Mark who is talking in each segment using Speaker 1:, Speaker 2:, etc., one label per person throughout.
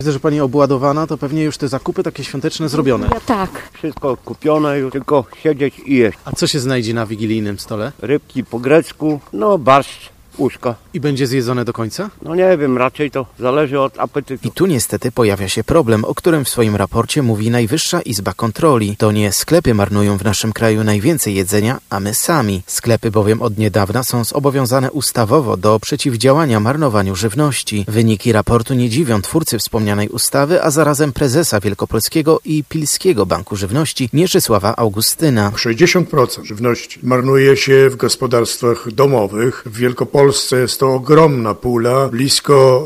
Speaker 1: Widzę, że pani obładowana, to pewnie już te zakupy takie świąteczne zrobione.
Speaker 2: Ja tak.
Speaker 3: Wszystko kupione, już tylko siedzieć i jeść.
Speaker 1: A co się znajdzie na wigilijnym stole?
Speaker 3: Rybki po grecku, barszcz, uszka.
Speaker 1: I będzie zjedzone do końca?
Speaker 3: Nie wiem, raczej to zależy od apetytu.
Speaker 4: I tu niestety pojawia się problem, o którym w swoim raporcie mówi Najwyższa Izba Kontroli. To nie sklepy marnują w naszym kraju najwięcej jedzenia, a my sami. Sklepy bowiem od niedawna są zobowiązane ustawowo do przeciwdziałania marnowaniu żywności. Wyniki raportu nie dziwią twórcy wspomnianej ustawy, a zarazem prezesa Wielkopolskiego i Pilskiego Banku Żywności Mieczysława Augustyna.
Speaker 5: 60% żywności marnuje się w gospodarstwach domowych. W Wielkopolsce jest to ogromna pula, blisko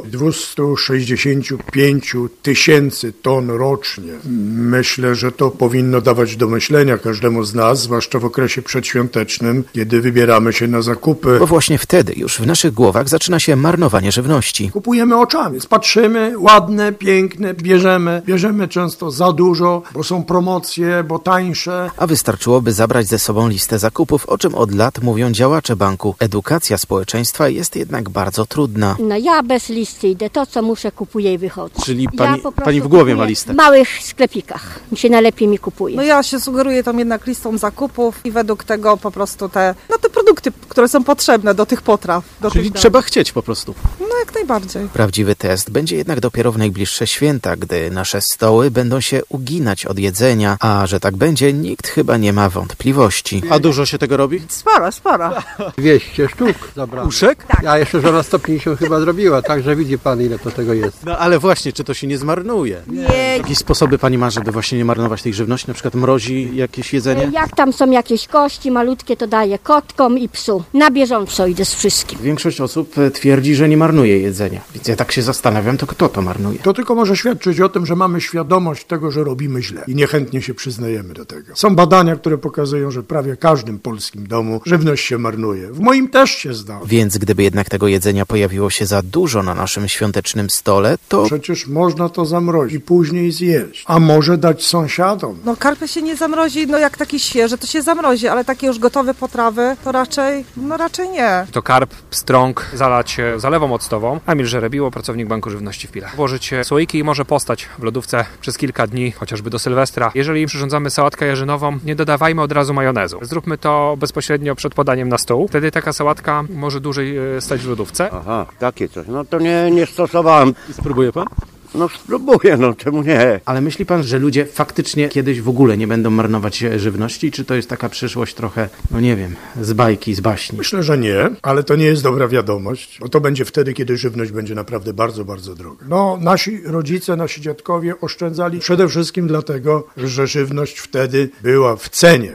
Speaker 5: 265 tysięcy ton rocznie. Myślę, że to powinno dawać do myślenia każdemu z nas, zwłaszcza w okresie przedświątecznym, kiedy wybieramy się na zakupy.
Speaker 4: Bo właśnie wtedy już w naszych głowach zaczyna się marnowanie żywności.
Speaker 5: Kupujemy oczami, patrzymy, ładne, piękne, bierzemy często za dużo, bo są promocje, bo tańsze.
Speaker 4: A wystarczyłoby zabrać ze sobą listę zakupów, o czym od lat mówią działacze banku. Edukacja społeczeństwa jest jednak bardzo trudna.
Speaker 2: Ja bez listy idę, to co muszę kupuję i wychodzę.
Speaker 1: Czyli
Speaker 2: Ja po prostu
Speaker 1: pani w głowie ma
Speaker 2: kupuję
Speaker 1: listę?
Speaker 2: W małych sklepikach najlepiej mi kupuje.
Speaker 6: Ja się sugeruję tam jednak listą zakupów i według tego po prostu te produkty, które są potrzebne do tych potraw.
Speaker 1: Czyli trzeba chcieć po prostu.
Speaker 6: Jak najbardziej.
Speaker 4: Prawdziwy test będzie jednak dopiero w najbliższe święta, gdy nasze stoły będą się uginać od jedzenia, a że tak będzie, nikt chyba nie ma wątpliwości.
Speaker 1: A dużo się tego robi?
Speaker 6: Spora.
Speaker 7: 200 sztuk zabrałem.
Speaker 1: Uszek?
Speaker 7: Ja jeszcze żona 150 chyba zrobiła, także widzi pan, ile to tego jest.
Speaker 1: No ale właśnie, czy to się nie zmarnuje?
Speaker 2: Nie.
Speaker 1: Jakieś sposoby pani ma, żeby właśnie nie marnować tej żywności? Na przykład mrozi jakieś jedzenie?
Speaker 2: Jak tam są jakieś kości malutkie, to daję kotkom i psu. Na bieżąco idę z wszystkim.
Speaker 1: Większość osób twierdzi, że nie marnuje jedzenia. Więc ja tak się zastanawiam, to kto to marnuje?
Speaker 5: To tylko może świadczyć o tym, że mamy świadomość tego, że robimy źle i niechętnie się przyznajemy do tego. Są badania, które pokazują, że prawie w każdym polskim domu żywność się marnuje. W moim też się zdarza.
Speaker 4: Więc gdyby jednak tego jedzenia pojawiło się za dużo na naszym świątecznym stole, to
Speaker 5: Przecież można to zamrozić i później zjeść. A może dać sąsiadom.
Speaker 6: Karpia się nie zamrozi, jak taki świeży, to się zamrozi, ale takie już gotowe potrawy, to raczej nie.
Speaker 8: To karp, pstrąg, zalać zalewą octową. Emil Żerebiło, pracownik Banku Żywności w Pilach. Włożyć słoiki i może postać w lodówce przez kilka dni, chociażby do Sylwestra. Jeżeli im przyrządzamy sałatkę jarzynową, nie dodawajmy od razu majonezu. Zróbmy to bezpośrednio przed podaniem na stół. Wtedy taka sałatka może dłużej stać w lodówce.
Speaker 3: Aha, takie coś. To nie stosowałem.
Speaker 1: Spróbuje pan?
Speaker 3: Spróbuję, czemu nie?
Speaker 1: Ale myśli pan, że ludzie faktycznie kiedyś w ogóle nie będą marnować żywności? Czy to jest taka przyszłość trochę, nie wiem, z bajki, z baśni?
Speaker 5: Myślę, że nie, ale to nie jest dobra wiadomość, bo to będzie wtedy, kiedy żywność będzie naprawdę bardzo, bardzo droga. Nasi rodzice, nasi dziadkowie oszczędzali przede wszystkim dlatego, że żywność wtedy była w cenie.